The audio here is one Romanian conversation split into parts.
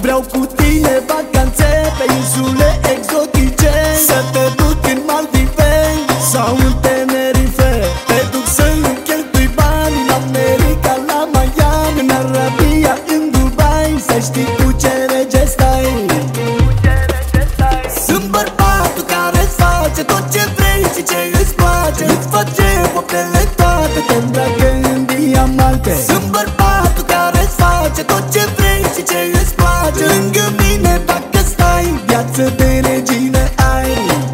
Vreau cu tine vacanțe pe insule exotice, să te duc în Maldive sau în Tenerife. Te duc să-mi cheltui bani în America, la Miami, în Arabia, în Dubai. Să știi cu ce rege stai. Sunt bărbatul care-ți face tot ce vrei și ce îți place, îți face poftele toate, te îmbracă în diamante. Sunt bărbatul care-ți face tot ce vrei și ce îți place, lângă mine dacă stai, viață de regină ai.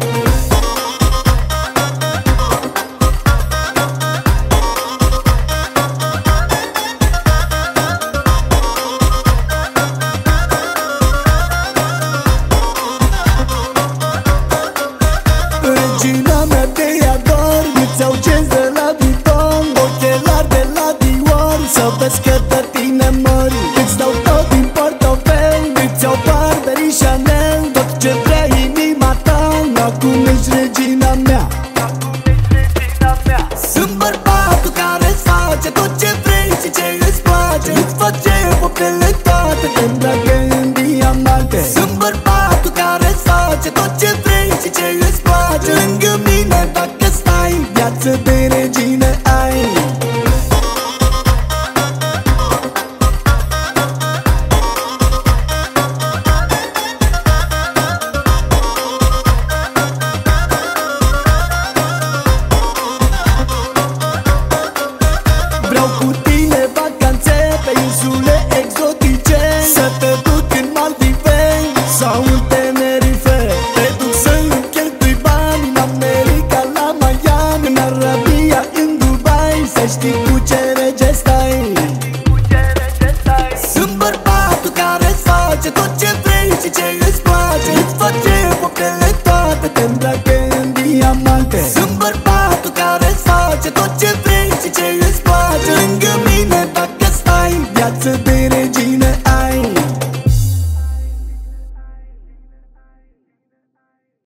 Regina mea, te ador, îți iau cenți de la Vuitton, ochelari de la Dior, să vezi că de tine mori. Îți dau tot din portofel, îți iau Burberry, Chanel, tot ce vrea inima ta, acum ești regina mea. Sunt bărbatul care-ți face tot ce vrei și ce îți place, îți face poftele toate, te îmbracă în diamante. Sunt bărbatul care-ți face tot ce vrei și ce îți place, lângă mine dacă stai, viață de regină ai. Vreau cu tine vacanțe pe insule exotice,